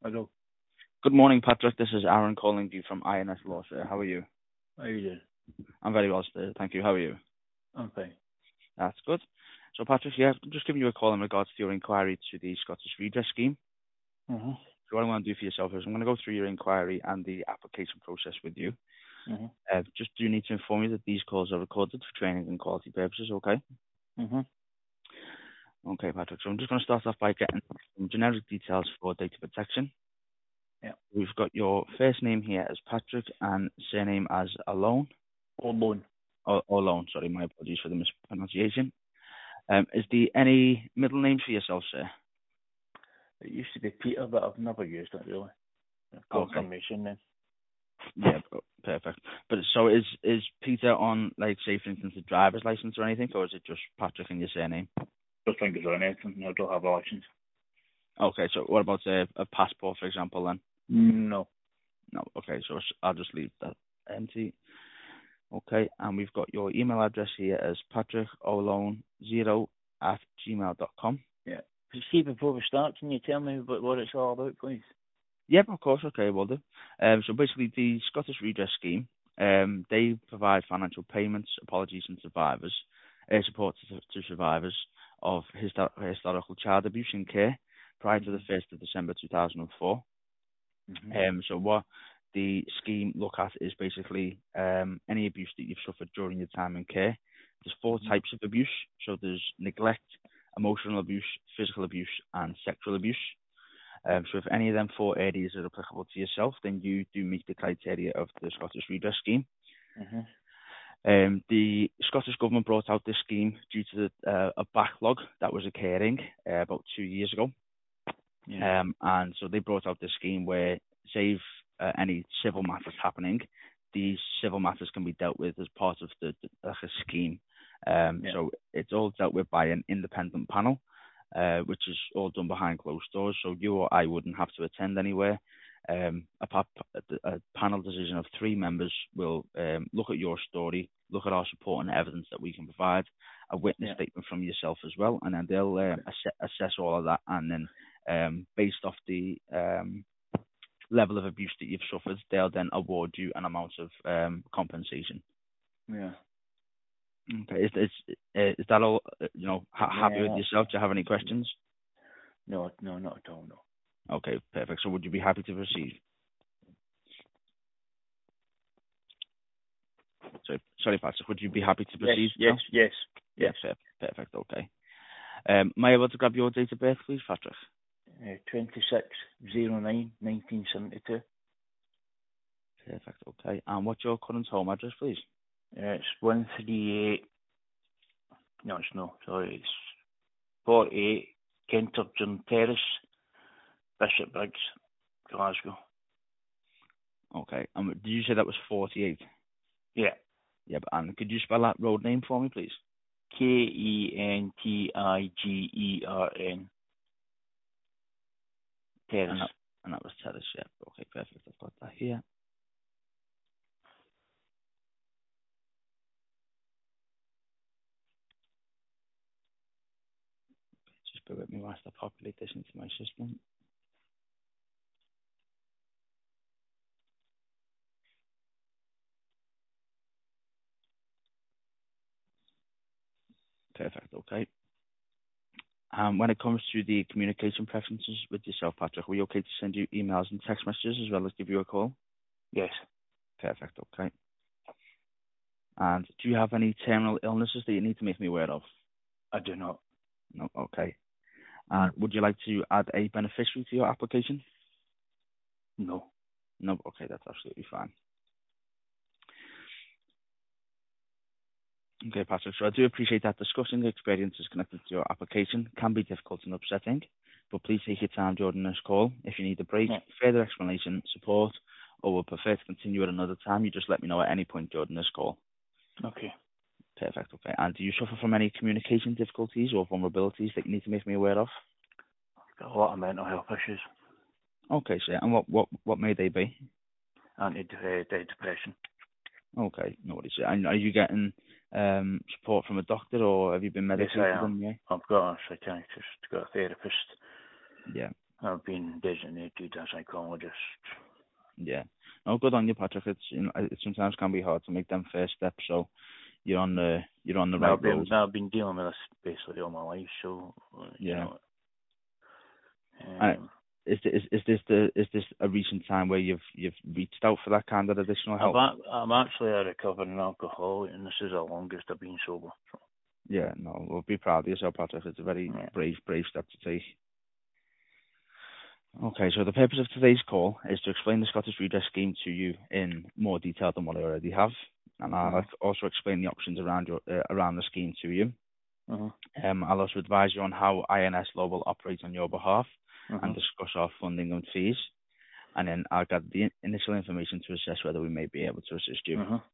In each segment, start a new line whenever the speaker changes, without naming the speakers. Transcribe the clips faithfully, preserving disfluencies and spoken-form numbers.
Hello.
Good morning, Patrick. This is Aaron calling you from I N S Law, sir. How are you?
How you doing?
I'm very well, sir. Thank you. How are you?
I'm fine.
That's good. So, Patrick, yeah, I'm just giving you a call in regards to your inquiry to the Scottish Redress Scheme.
Mm-hmm.
So what I'm going to do for yourself is I'm going to go through your inquiry and the application process with you.
Mm-hmm.
Uh, just do need to inform you that these calls are recorded for training and quality purposes, okay?
Mm-hmm.
Okay, Patrick. So I'm just going to start off by getting some generic details for data protection.
Yeah.
We've got your first name here as Patrick and surname as Alone.
All loan.
Or, or Alone, sorry, my apologies for the mispronunciation. Um, is there any middle names for yourself, sir?
It used to be Peter, but I've never used it really.
Okay.
Confirmation then.
Yeah, p- perfect. But so is is Peter on, like, say, for instance, a driver's license or anything, or is it just Patrick and your surname?
Just think it's on anything. I don't have a license.
Okay, so what about a, a passport, for example, then?
No.
No. Okay, so s- I'll just leave that empty. Okay, and we've got your email address here as patrickolone zero at gmail dot com.
Yeah. See, before we start, can you tell me what, what it's all about, please?
Yep, of course. Okay, will do. Um, so basically, the Scottish Redress Scheme, um, they provide financial payments, apologies, and survivors, uh, support to, to survivors of histor- historical child abuse in care prior to the first of December two thousand four.
Mm-hmm.
Um, so what the scheme look at is basically um, any abuse that you've suffered during your time in care. There's four
Mm-hmm.
types of abuse. So there's neglect, emotional abuse, physical abuse, and sexual abuse. Um, so if any of them four areas are applicable to yourself, then you do meet the criteria of the Scottish Redress Scheme.
Mm-hmm.
Um, the Scottish Government brought out this scheme due to the, uh, a backlog that was occurring uh, about two years ago.
Yeah.
Um, and so they brought out this scheme where, say, if uh, any civil matters happening, these civil matters can be dealt with as part of the, the like a scheme. Um,
Yeah.
so it's all dealt with by an independent panel, uh, which is all done behind closed doors. So you or I wouldn't have to attend anywhere. Um, a, pa- a panel decision of three members will um, look at your story, look at our support and evidence that we can provide, a witness
Yeah.
statement from yourself as well, and then they'll um,
Okay.
ass- assess all of that, and then um, based off the um, level of abuse that you've suffered, they'll then award you an amount of um, compensation.
Yeah.
Okay, is, is, uh, is that all? uh, You know, ha- happy
Yeah.
with
That's,
yourself? Do you have any questions?
no, no, not at all, no.
Okay, perfect. So would you be happy to proceed? So, sorry, Patrick, would you be happy to
Yes,
proceed
yes,
now?
yes,
Yeah,
yes.
per- perfect, okay. Um, am I able to grab your date of birth, please, Patrick?
Uh, twenty-six oh nine nineteen seventy-two.
Perfect, okay. And what's your current home address, please?
Uh, it's one thirty-eight. No, it's no. Sorry, it's forty-eight Kenterton Terrace, Bishop Briggs, Glasgow.
Okay, um, did you say that was forty-eight?
Yeah.
Yeah, but, and could you spell that road name for me, please?
K E N T I G E R N. Terrace.
And that, and that was Terrace, yeah. Okay, perfect. I've got that here. Just bear with me whilst I populate this into my system. Perfect, okay. Um, when it comes to the communication preferences with yourself, Patrick, are we okay to send you emails and text messages as well as give you a call?
Yes.
Perfect, okay. And do you have any terminal illnesses that you need to make me aware of?
I do not.
No, okay. And would you like to add a beneficiary to your application?
No.
No, okay, that's absolutely fine. Okay, Patrick, so I do appreciate that discussing the experiences connected to your application can be difficult and upsetting, but please take your time during this call. If you need a break,
Yeah.
further explanation, support, or would prefer to continue at another time, you just let me know at any point during this call.
Okay.
Perfect, okay. And do you suffer from any communication difficulties or vulnerabilities that you need to make me aware of?
Got a lot of mental health issues.
Okay, sir, and what, what, what may they be?
Anti-depression.
Okay, no worries. And are you getting um, support from a doctor or have you been
Yes,
medicated
I am.
in the way?
I've got a psychiatrist, got a therapist.
Yeah.
I've been designated a psychologist.
Yeah. No, good on you, Patrick. It's you know, it sometimes can be hard to make them first steps. So you're on the you're on the right
I've been
road.
I've been dealing with this basically all my life, so uh, you
Yeah.
know.
Uh,
Um,
is, is is this the is this a recent time where you've you've reached out for that kind of additional
I've
help?
a- I'm actually a recovering alcoholic, and this is the longest I've been sober. So,
Yeah, no, we'll be proud of yourself, Patrick. It's a very
yeah.
brave brave step to take. Okay, so the purpose of today's call is to explain the Scottish Redress Scheme to you in more detail than what I already have, and I'll
Uh-huh.
also explain the options around your uh, around the scheme to you.
Uh-huh.
Um, I'll also advise you on how I N S Law will operate on your behalf and
Uh-huh.
discuss our funding and fees, and then I'll gather the initial information to assess whether we may be able to assist you.
Uh-huh.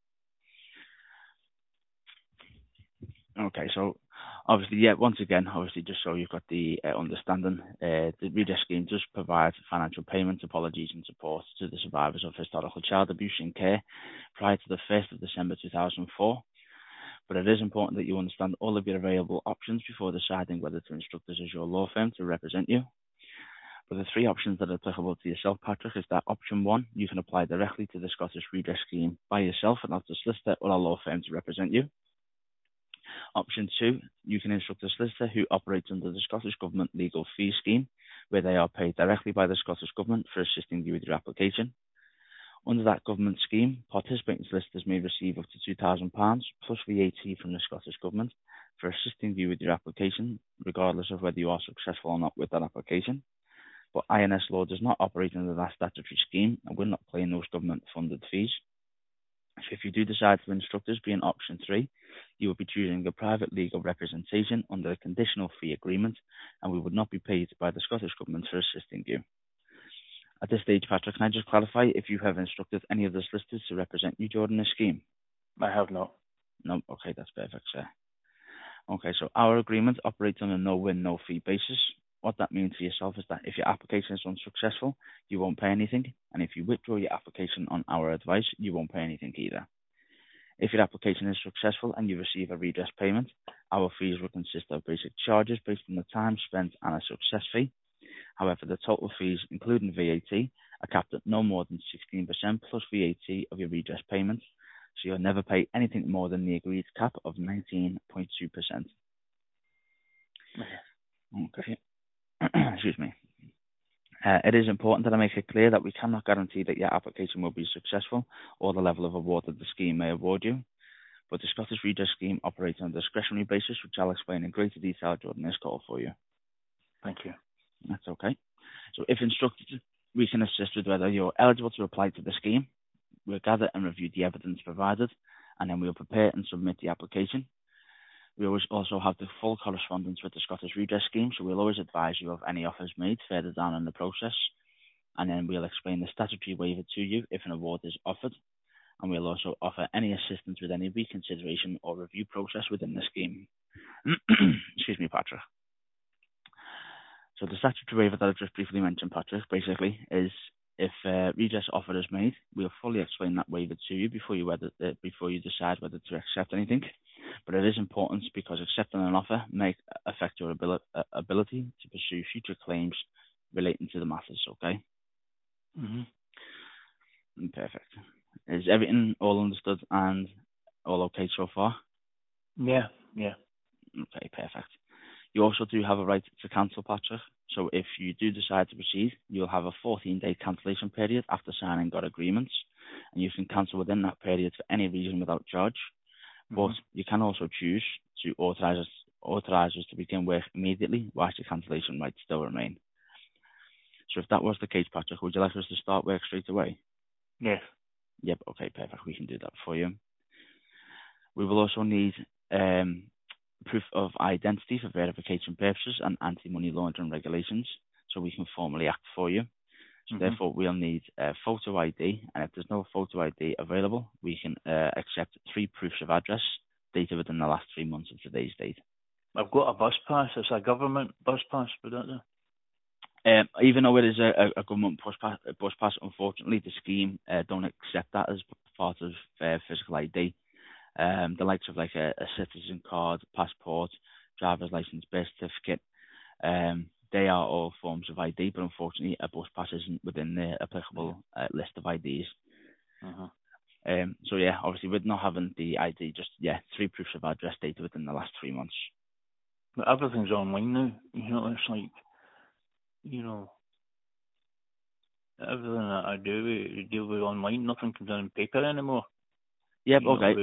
Okay, so obviously, yeah, once again, obviously, just so you've got the uh, understanding, uh, the Redress Scheme does provide financial payments, apologies, and support to the survivors of historical child abuse in care prior to the first of December two thousand four. But it is important that you understand all of your available options before deciding whether to instruct us as your law firm to represent you. But the three options that are applicable to yourself, Patrick, is that option one, you can apply directly to the Scottish Redress Scheme by yourself and not a solicitor or a law firm to represent you. Option two, you can instruct a solicitor who operates under the Scottish Government Legal Fee Scheme, where they are paid directly by the Scottish Government for assisting you with your application. Under that government scheme, participating solicitors may receive up to two thousand pounds plus V A T from the Scottish Government for assisting you with your application, regardless of whether you are successful or not with that application. But I N S Law does not operate under that statutory scheme and will not claim those government-funded fees. So if you do decide to instruct us being option three, you will be choosing a private legal representation under a conditional fee agreement, and we would not be paid by the Scottish Government for assisting you. At this stage, Patrick, can I just clarify if you have instructed any of the solicitors to represent you during this scheme?
I have not.
No, okay, that's perfect, sir. Okay, so our agreement operates on a no-win, no-fee basis. What that means for yourself is that if your application is unsuccessful, you won't pay anything, and if you withdraw your application on our advice, you won't pay anything either. If your application is successful and you receive a redress payment, our fees will consist of basic charges based on the time spent and a success fee. However, the total fees, including V A T, are capped at no more than sixteen percent plus V A T of your redress payment, so you'll never pay anything more than the agreed cap of nineteen point two percent. Okay. Excuse me. Uh, it is important that I make it clear that we cannot guarantee that your application will be successful or the level of award that the scheme may award you, but the Scottish Redress Scheme operates on a discretionary basis, which I'll explain in greater detail during this call for you.
Thank you.
That's okay. So if instructed, we can assist with whether you're eligible to apply to the scheme. We'll gather and review the evidence provided, and then we'll prepare and submit the application. We always also have the full correspondence with the Scottish Redress Scheme, so we'll always advise you of any offers made further down in the process, and then we'll explain the statutory waiver to you if an award is offered, and we'll also offer any assistance with any reconsideration or review process within the scheme. Excuse me, Patrick. So the statutory waiver that I've just briefly mentioned, Patrick, basically is if uh, redress offer is made, we'll fully explain that waiver to you before you whether, uh, before you decide whether to accept anything. But it is important because accepting an offer may affect your abil- uh, ability to pursue future claims relating to the matters. Okay.
Mm-hmm.
Perfect. Is everything all understood and all okay so far?
Yeah. Yeah.
Okay, perfect. You also do have a right to cancel, Patrick. So if you do decide to proceed, you'll have a fourteen-day cancellation period after signing our agreements, and you can cancel within that period for any reason without charge. But
Mm-hmm.
you can also choose to authorise us, authorise us to begin work immediately whilst your cancellation rights still remain. So if that was the case, Patrick, would you like us to start work straight away?
Yes.
Yep, okay, perfect. We can do that for you. We will also need um, proof of identity for verification purposes and anti-money laundering regulations, so we can formally act for you. So
Mm-hmm.
therefore, we'll need a photo I D, and if there's no photo I D available, we can uh, accept three proofs of address dated within the last three months of today's date.
I've got a bus pass. It's a government bus pass, but don't know.
Um, even though it is a, a government bus pass, bus pass, unfortunately, the scheme uh, don't accept that as part of uh, physical I D. Um, the likes of like a, a citizen card, passport, driver's license, birth certificate, um, they are all forms of I D, but unfortunately a bus pass isn't within the applicable uh, list of I Ds.
Uh-huh.
Um, so yeah, obviously with not having the I D, just yeah, three proofs of address dated within the last three months.
But everything's online now. You know, it's like, you know, everything that I do, we deal with online. Nothing comes in on paper anymore.
Yep.
You
Okay.
know,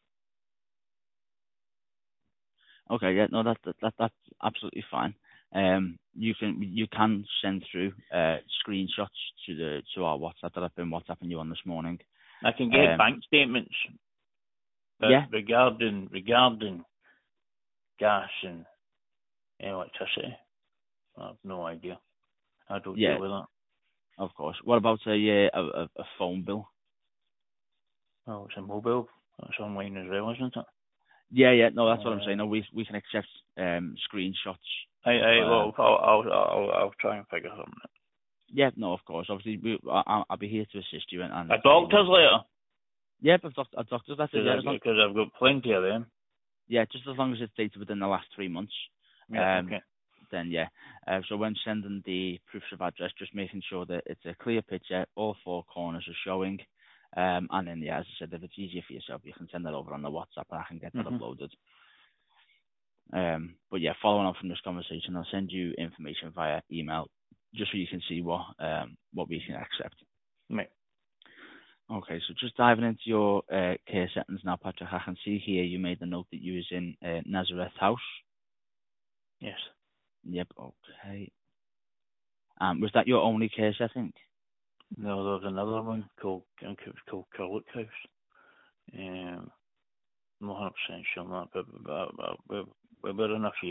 Okay. Yeah. No, that, that that that's absolutely fine. Um, you can you can send through uh screenshots to the to our WhatsApp that I've been WhatsApping you on this morning.
I can get
Um,
bank statements, but
yeah.
regarding regarding gas and electricity, I have no idea. I don't
Yeah.
deal with that.
Of course. What about a uh, a, a a phone bill?
Oh, it's a mobile. That's online as well, isn't it?
Yeah. Yeah. No, that's what I'm
Uh,
saying. No, we we can accept um screenshots.
I,
Of,
I,
uh,
well, I'll, I'll, I'll, I'll try and figure something out.
yeah. No, of course. Obviously, we, I, I'll I'll be here to assist you and, and
A
see what.
doctor's letter,
Yeah, but doc- a doctor's letter. Yeah, as long,
because I've got plenty of them.
yeah, just as long as it's dated within the last three months.
Yeah,
Um,
okay.
then yeah. Uh, so when sending the proofs of address, just making sure that it's a clear picture, all four corners are showing. Um, and then yeah, as I said, if it's easier for yourself, you can send that over on the WhatsApp and I can get that
Mm-hmm.
uploaded. Um, but yeah, following on from this conversation, I'll send you information via email just so you can see what um, what we can accept.
Right.
Okay, so just diving into your uh, care settings now, Patrick, I can see here you made the note that you was in uh, Nazareth House.
Yes.
Yep, okay. Um, was that your only care setting?
No, there was another one called, I think it was called Curlick House. Um, I'm not one hundred percent sure on that, but, but, but, but, but we're in a few.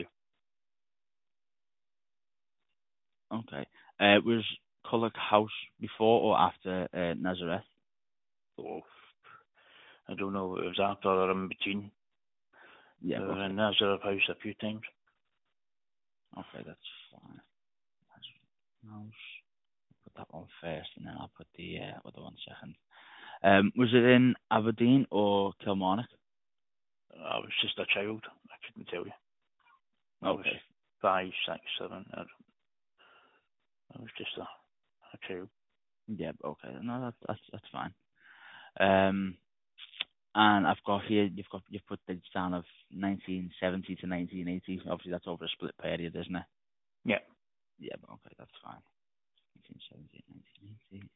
Okay. Uh, was Culloch House before or after uh, Nazareth?
So, I don't know if it was after or in between.
Yeah,
We were
okay.
in Nazareth House a few times.
Okay, that's fine. Nazareth House. Put that one first and then I'll put the uh, other one second. Um, was it in Aberdeen or Kilmarnock?
I was just a child. I couldn't tell you. I was
Okay.
five, six, seven. I, I was just a, a child.
Yeah, okay. No, that's that's that's fine. Um, and I've got here you've got you've put dates down of nineteen seventy to nineteen eighty. Obviously, that's over a split period, isn't it?
Yeah.
Yeah, but okay, that's fine. nineteen seventy, nineteen eighty.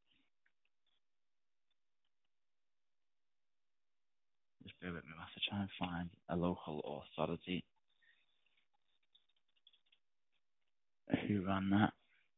Just bear with me. I have to try and find a local authority who ran that.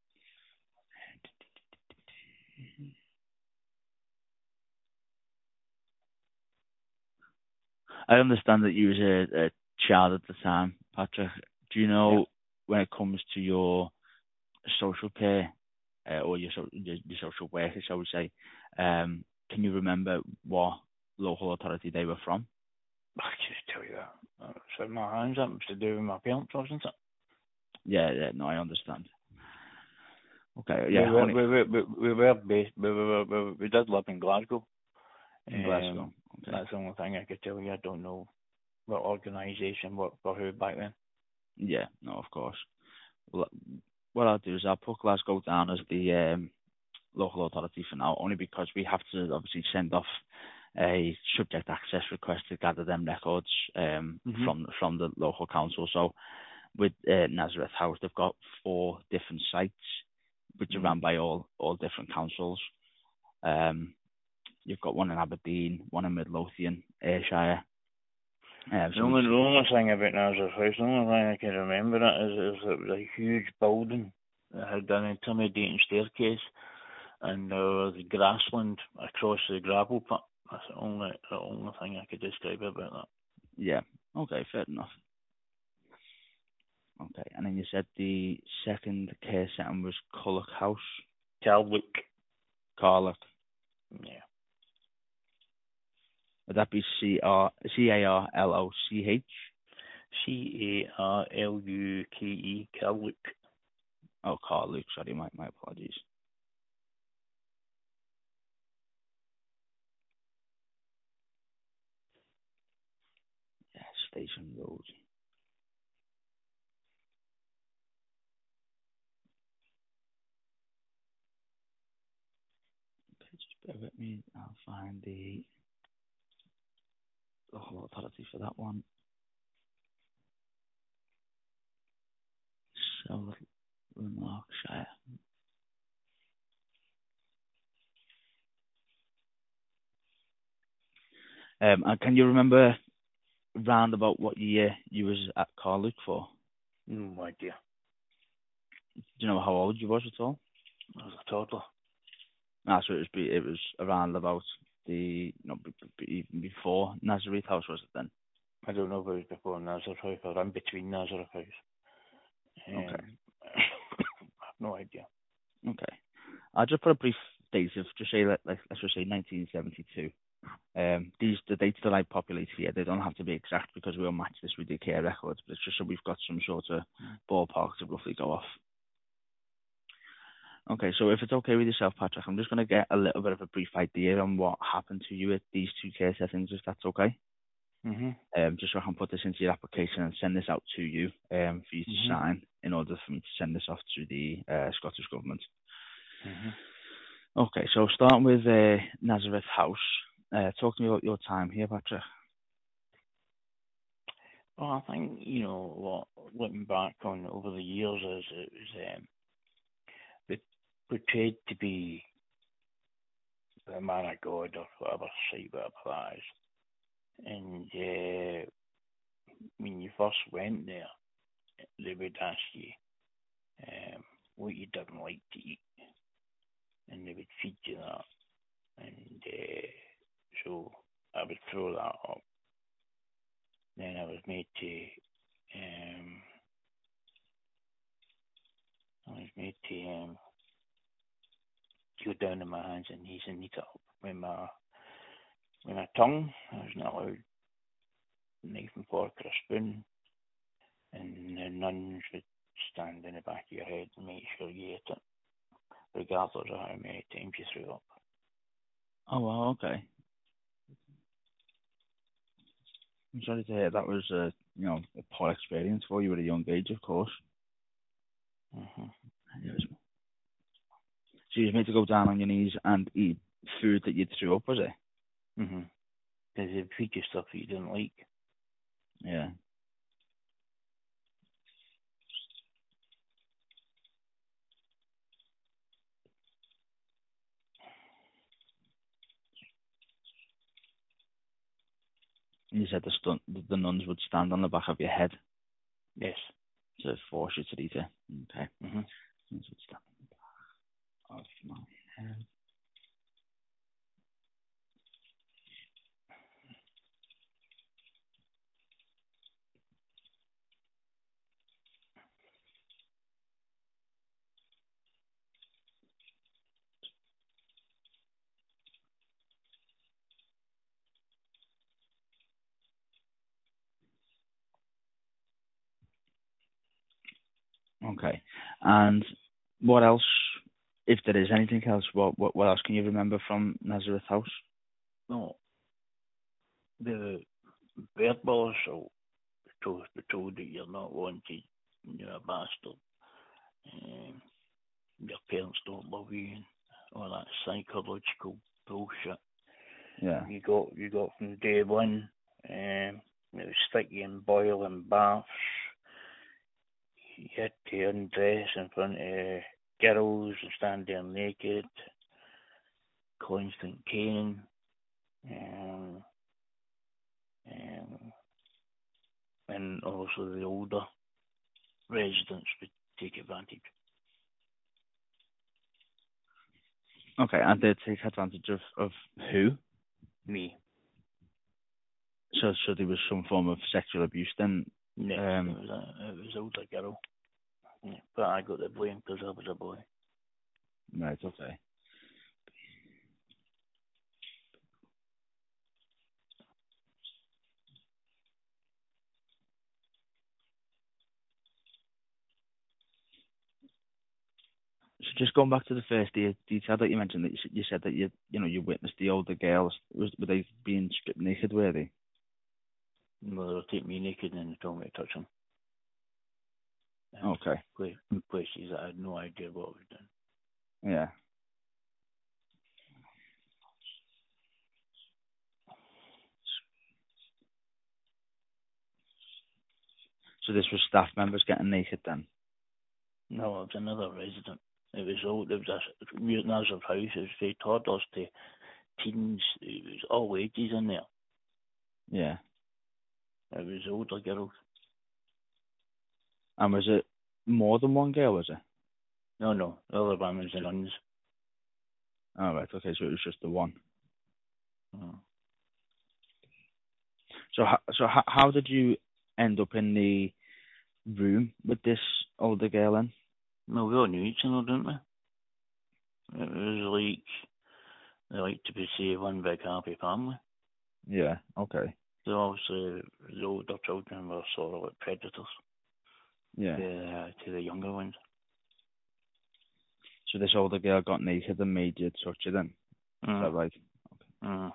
I understand that you was a, a child at the time, Patrick. Do you
Yeah.
know when it comes to your social care uh, or your, so, your your social worker, shall we say? Um, can you remember what local authority they were from?
I can't tell you that. It's in my hands. That was to do with my parents, wasn't it?
Yeah, yeah, no, I understand. Okay,
We
yeah,
were,
only
we were, we, we were based, we, were, we, were, we did live in Glasgow.
in Glasgow.
Um,
Okay.
that's the only thing I could tell you. I don't know what organisation worked for who back then.
Yeah, no, of course. Well, what I'll do is I'll put Glasgow down as the um, local authority for now, only because we have to obviously send off a subject access request to gather them records um,
Mm-hmm.
from from the local council. So with uh, Nazareth House, they've got four different sites, which are
Mm.
run by all all different councils. Um, you've got one in Aberdeen, one in Midlothian, Ayrshire. Um,
The
so we
only,
just
the only thing about Nazareth House, the only thing I can remember it is, is it was a huge building that had an intimidating staircase, and there was grassland across the gravel pit. That's the only the only thing I could describe about that.
yeah, okay, fair enough. Okay, and then you said the second care setting was Culloch House,
Calwick.
Carlock.
Yeah.
Would that be C R C A R L O C H?
C A R L U K E, Calwick.
Oh, Carluke, sorry, my, my apologies. Yeah, Station Road. Bear with me. I'll find the local authority for that one. South Lanarkshire. Um, and can you remember round about what year you was at Carluke for?
No idea.
Do you know how old you was at all?
I was a toddler.
Ah, so it was be, it was around about the no b- b- even before Nazareth House, was it then?
I don't know if it was before Nazareth House or in between Nazareth House. Um,
Okay.
I have no idea.
Okay. I'll just put a brief date of just say let like, let's just say nineteen seventy-two. Um, these the dates that I populate here, they don't have to be exact because we'll match this with the care records, but it's just so we've got some sort of ballpark to roughly go off. Okay, so if it's okay with yourself, Patrick, I'm just going to get a little bit of a brief idea on what happened to you at these two care settings, if that's okay.
Mhm.
Um, just so I can put this into your application and send this out to you um, for you to
Mhm.
sign in order for me to send this off to the uh, Scottish Government.
Mhm.
Okay, so starting with uh, Nazareth House, uh, talk to me about your time here, Patrick.
Well, I think you know what. Looking back on over the years, is it was um, it portrayed to be the man of God or whatever site whatever that is. And uh, when you first went there, they would ask you um, what you didn't like to eat, and they would feed you that. And uh, so I would throw that up. Then I was made to, um, I was made to um, go down on my hands and knees and eat it up with my, with my tongue. I was not allowed knife and fork or a spoon. And the nuns would stand in the back of your head and make sure you ate it, regardless of how many times you threw up.
Oh, well, okay. I'm sorry to hear that was a you know a poor experience for you at a young age, of course.
Mm-hmm.
So you was made to go down on your knees and eat food that you'd threw up, was it?
Mm-hmm. Because they'd feed you stuff that you didn't like.
Yeah. And you said the, stun- the nuns would stand on the back of your head
Yes.
to force you to eat it. Okay.
Mm-hmm.
Nuns would stand on the back of my head. Okay. And what else, if there is anything else, what, what, what else can you remember from Nazareth House?
No, the verbal assault, told, be told that you're not wanted, you're a bastard, um, your parents don't love you, and all that psychological bullshit.
Yeah.
You got you got from day one. Um, it was stick you in boiling baths. You had to undress in front of girls and stand there naked. Constant caning. Um, um, and also the older residents would take advantage.
Okay, and they take advantage of, of who?
Me.
So, so there was some form of sexual abuse then?
Yes,
Um,
it was a, it was an older girl. Yeah, but I got the blame because I was a boy.
right, okay. So just going back to the first de- detail that you mentioned, that you, s- you said that you you know you witnessed the older girls. Was were they being stripped naked? Were they?
Well, they'll take me naked and they told me to touch them.
Okay.
In places that I had no idea what was done.
Yeah. So this was staff members getting naked then?
No, it was another resident. It was all, it was a massive house. It was from toddlers to teens. It was all ages in there.
Yeah.
It was older girls.
And was it more than one girl, was it?
No, no, the other one was the nuns.
Oh, right, okay, so it was just the one.
Oh.
So, ho- so how, how did you end up in the room with this older girl in?
Well, we all knew each other, didn't we? It was like, they like to be say one big happy family.
Yeah, okay.
So obviously, the older children were sort of like predators
Yeah.
to, uh, to the younger ones.
So this older girl got naked and made you touch her then? Is
Mm.
that right?
Mm.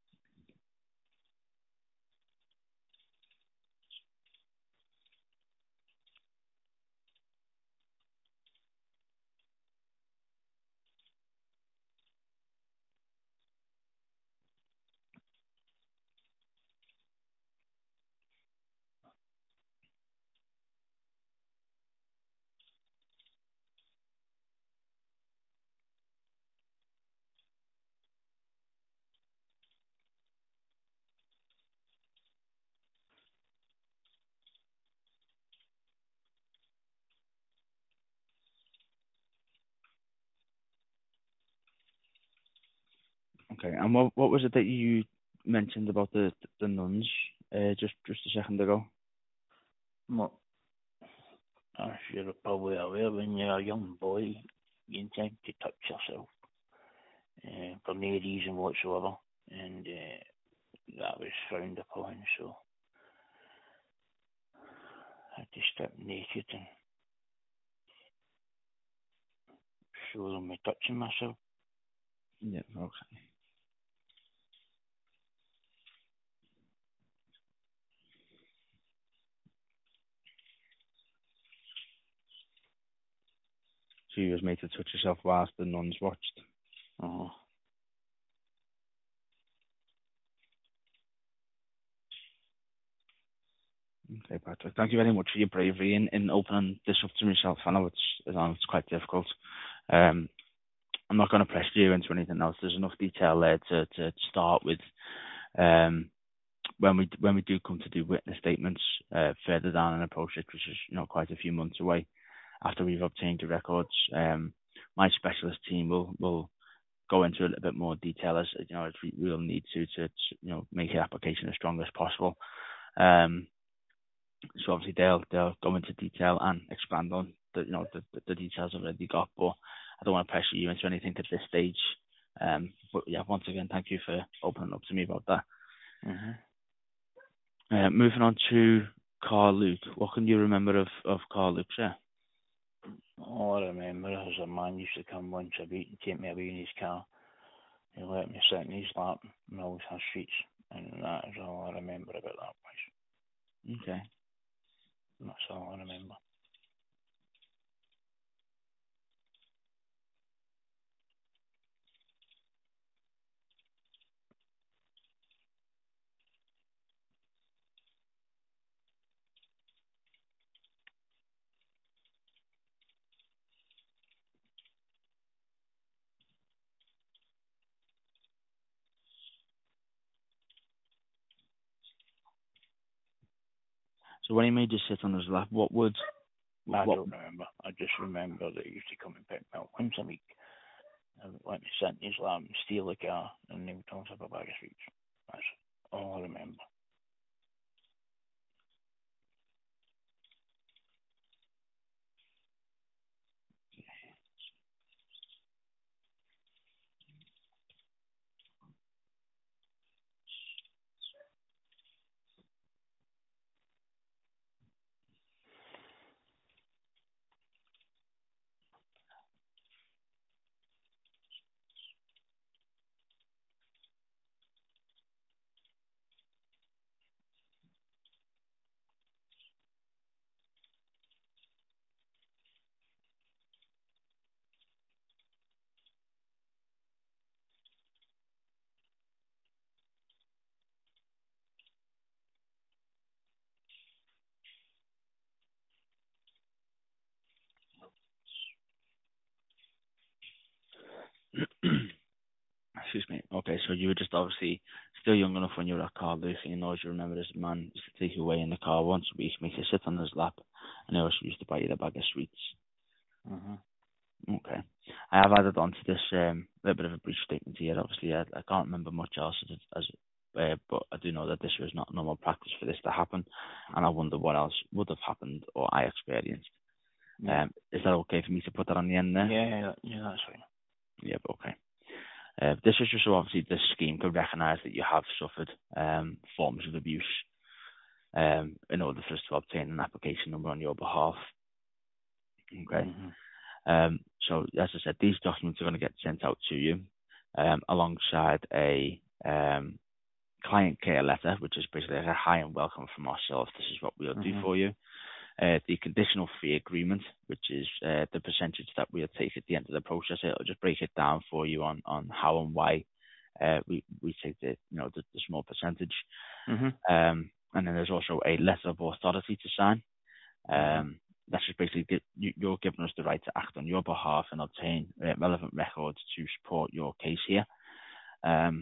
Okay, and what what was it that you mentioned about the the nuns uh, just just a second ago?
Well, as you're probably aware, when you're a young boy, you tend to touch yourself uh, for no reason whatsoever, and uh, that was frowned upon, so I had to strip naked and show them me touching myself.
Yeah, okay. So you was made to touch yourself whilst the nuns watched?
Uh-huh.
Okay, Patrick. Thank you very much for your bravery in, in opening this up to myself. I know it's I know it's quite difficult. Um, I'm not going to press you into anything else. There's enough detail there to, to start with. Um, when we when we do come to do witness statements uh, further down in the process, which is you know quite a few months away after we've obtained the records, um, my specialist team will will go into a little bit more detail as you know as we will need to to you know make the application as strong as possible. Um, so obviously they'll they'll go into detail and expand on the you know the, the details I've already got, but I don't want to pressure you into anything at this stage. Um, but yeah, once again, thank you for opening up to me about that.
Mm-hmm.
Uh, moving on to Carl Luke. What can you remember of, of Carl Luke, sir?
All I remember is a man used to come once a week and take me away in his car. He let me sit in his lap and always have streets, and that is all I remember about that place.
Okay.
That's all I remember.
So when he made you sit on his lap, what would
I
what?
don't remember. I just remember that he used to come and pick me up once a week. And let me sit in his lap and steal the car, and he would toss up a bag of sweets. That's all I remember.
Excuse me. Okay, so you were just obviously still young enough when you were at Carl Lucy, and always you remember this man used to take you away in the car once a week, make you sit on his lap, and he also used to buy you a bag of sweets.
Mm-hmm.
Okay. I have added on to this um, a little bit of a brief statement here. Obviously, I, I can't remember much else as, as uh, but I do know that this was not normal practice for this to happen, and I wonder what else would have happened or I experienced.
Yeah.
Um, is that okay for me to put that on the end there?
Yeah, yeah, that's fine.
Yeah, okay. Uh, this is just so obviously this scheme could recognise that you have suffered um, forms of abuse um, in order for us to obtain an application number on your behalf. Okay.
Mm-hmm.
Um, so as I said, these documents are going to get sent out to you um, alongside a um, client care letter, which is basically like a hi and welcome from ourselves. This is what we'll
Mm-hmm.
do for you. Uh, the conditional fee agreement, which is uh, the percentage that we'll take at the end of the process. It'll just break it down for you on, on how and why uh, we we take the you know the, the small percentage.
Mm-hmm.
Um, and then there's also a letter of authority to sign. Um,
Mm-hmm.
That's just basically get, you, you're giving us the right to act on your behalf and obtain uh, relevant records to support your case here. Um,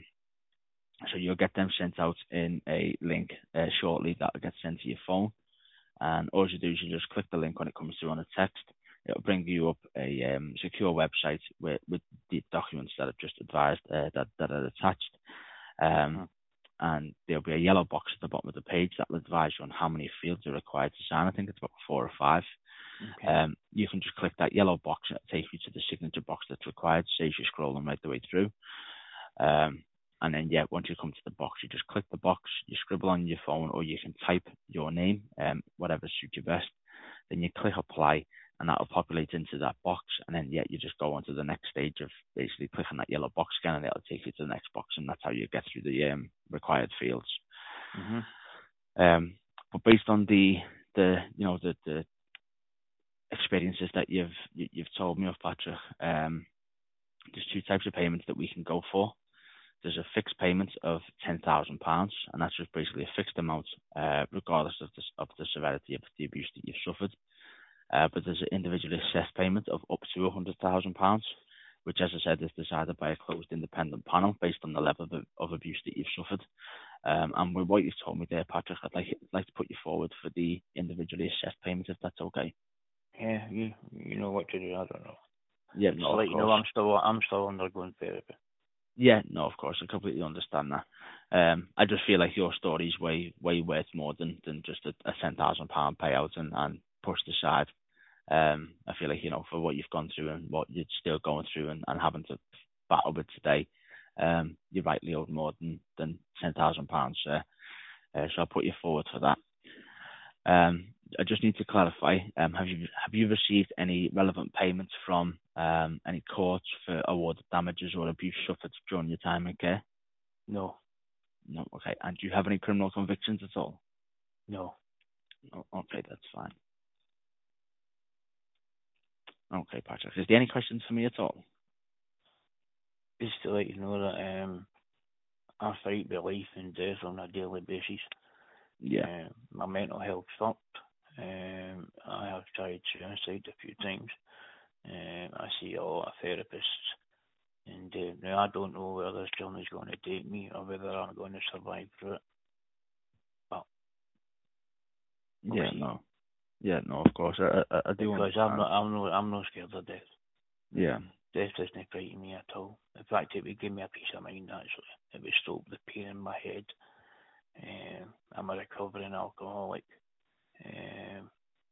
so you'll get them sent out in a link uh, shortly that will get sent to your phone. And all you do is you just click the link when it comes through on a text. It'll bring you up a um, secure website with, with the documents that I've just advised uh, that, that are attached. Um,
Mm-hmm.
and there'll be a yellow box at the bottom of the page that will advise you on how many fields are required to sign. I think it's about four or five.
Okay.
Um, you can just click that yellow box and it'll take you to the signature box that's required, saves you scrolling right the way through. Um, and then, yeah, once you come to the box, you just click the box, you scribble on your phone, or you can type your name, um, whatever suits you best. Then you click apply, and that'll populate into that box. And then, yeah, you just go on to the next stage of basically clicking that yellow box again, and it'll take you to the next box, and that's how you get through the um, required fields.
Mm-hmm.
Um, but based on the the you know the the experiences that you've you, you've told me of, Patrick, um, there's two types of payments that we can go for. There's a fixed payment of ten thousand pounds, and that's just basically a fixed amount, uh, regardless of the, of the severity of the abuse that you've suffered. Uh, but there's an individually assessed payment of up to one hundred thousand pounds, which, as I said, is decided by a closed independent panel based on the level of, of abuse that you've suffered. Um, and with what you've told me there, Patrick, I'd like, I'd like to put you forward for the individually assessed payment, if that's okay.
Yeah, you you know what to do. I don't know.
Yeah,
Just
no,
to
of
let you know,
course.
I'm still I'm still undergoing therapy.
Yeah, no, of course, I completely understand that. Um, I just feel like your story is way, way worth more than, than just a, a ten thousand pound payout and, and pushed aside. Um, I feel like, you know, for what you've gone through and what you're still going through and, and having to battle with today, um, you're rightly owed more than, than ten thousand pounds. Uh, uh, so I'll put you forward for that. Um, I just need to clarify, um, have you have you received any relevant payments from um, any courts for awarded damages or abuse suffered during your time in care?
No,
No, okay. And do you have any criminal convictions at all?
no.
No, okay, that's fine. Okay, Patrick. Is there any questions for me at all?
Just to let you know that um, I fight with life and death on a daily basis.
Yeah.
Um, my mental health's fucked. Um, I have tried suicide a few times. Um, I see a lot of therapists, and uh, now I don't know where this journey's going to take me or whether I'm going to survive through it. But we'll
Yeah,
see.
no. Yeah, no, of course. I, I, I do
Because
understand.
I'm not, I'm not, I'm not scared of death.
Yeah.
Death doesn't frighten me at all. In fact, it would give me a peace of mind. Actually, it would stop the pain in my head. Um, I'm a recovering alcoholic. Um,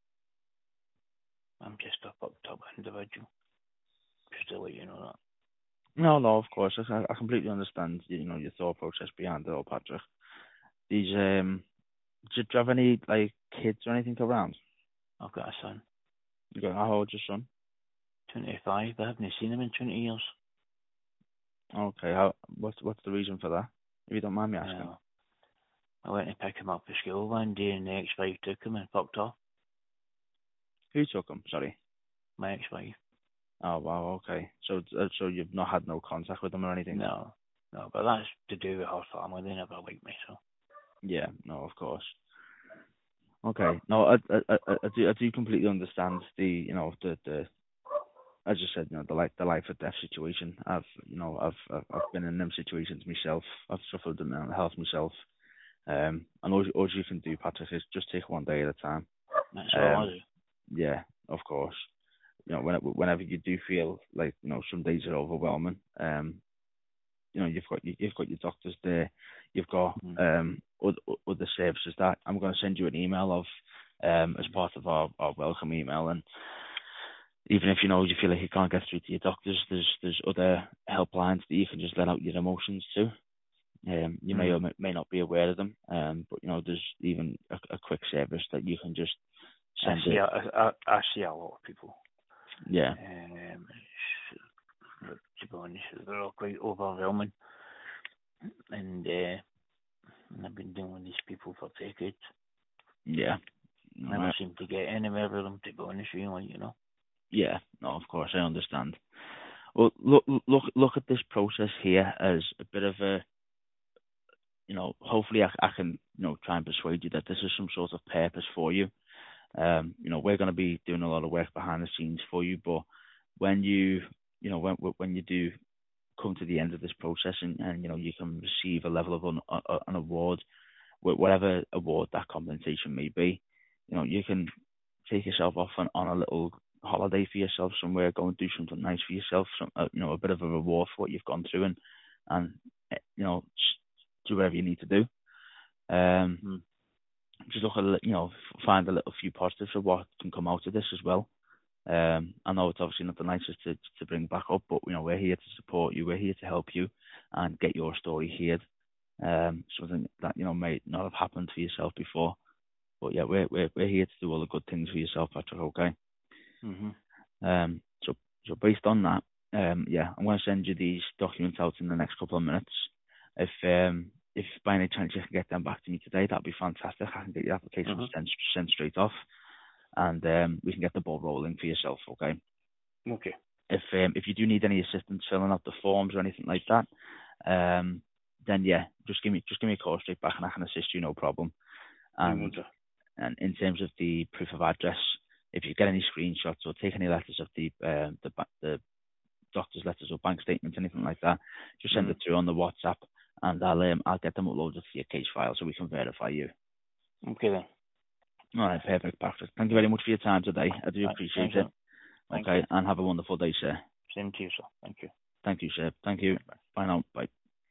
I'm just a fucked up individual. Just to let you know that.
No, no, of course. I, I completely understand, you know, your thought process behind it all, Patrick. These, um, do you have any, like, kids or anything around?
I've got a son,
You got, how old's your son?
twenty-five. I haven't seen him in twenty years.
Okay, how, what's, what's the reason for that? If you don't mind me asking.
Well, I went to pick him up for school one day, and the ex-wife took him and fucked off.
Who took him? Sorry.
My ex-wife.
Oh, wow, okay. So, uh, so you've not had no contact with them or anything?
No, no, but that's to do with her family. They never liked me, so.
Yeah, no, of course. Okay, no, I, I, I, I do, I do completely understand the, you know, the, the, as I said, you know, the life, the life or death situation. I've, you know, I've, I've, I've been in them situations myself. I've suffered with mental health myself. Um, and all, all you can do, Patrick, is just take one day at a time.
That's all.
Um, yeah, of course. You know, when, whenever you do feel like, you know, some days are overwhelming, um, you know, you've got you've got your doctors there, you've got um other, other services that I'm going to send you an email of um as part of our, our welcome email. And even if you know you feel like you can't get through to your doctors, there's there's other helplines that you can just let out your emotions to. Um, you may or may, may not be aware of them, um, but you know there's even a, a quick service that you can just send.
I see,
it.
A, I, I see a lot of people.
Yeah.
Um, to be honest, they're all quite overwhelming, and, uh, and I've been dealing with these people for decades.
Yeah.
Never
Right.
seem to get anywhere with them, to be honest with you, you know.
Yeah. No, of course I understand. Well, look, look, look at this process here as a bit of a, you know, hopefully I, I can, you know, try and persuade you that this is some sort of purpose for you. Um, you know, we're going to be doing a lot of work behind the scenes for you, but when you, you know, when when you do come to the end of this process and, and you know, you can receive a level of an, uh, an award, whatever award that compensation may be, you know, you can take yourself off on, on a little holiday for yourself somewhere, go and do something nice for yourself, some, uh, you know, a bit of a reward for what you've gone through, and, and you know, do whatever you need to do. Um, mm. Just look at, you know, find a little few positives of what can come out of this as well. Um, I know it's obviously not the nicest to, to bring back up, but, you know, we're here to support you. We're here to help you and get your story heard. Um, something that, you know, may not have happened for yourself before. But yeah, we're, we're, we're here to do all the good things for yourself, Patrick, okay?
Mm-hmm.
Um, so, so based on that, um, yeah, I'm going to send you these documents out in the next couple of minutes. If, um, if by any chance you can get them back to me today, that'd be fantastic. I can get your application mm-hmm. sent, sent straight off, and um, we can get the ball rolling for yourself, okay?
Okay.
If um, if you do need any assistance filling out the forms or anything like that, um, then yeah, just give me just give me a call straight back, and I can assist you, no problem. And and in terms of the proof of address, if you get any screenshots or take any letters of the uh, the the doctor's letters or bank statements, anything like that, just send mm. it through on the WhatsApp, and I'll um, I'll get them uploaded to your case file so we can verify you.
Okay then.
All right, perfect, Patrick. Thank you very much for your time today. I do
right,
appreciate it. Okay, and have a wonderful day, sir.
Same to you, sir. Thank you.
Thank you, sir. Thank you. Bye, Bye now. Bye.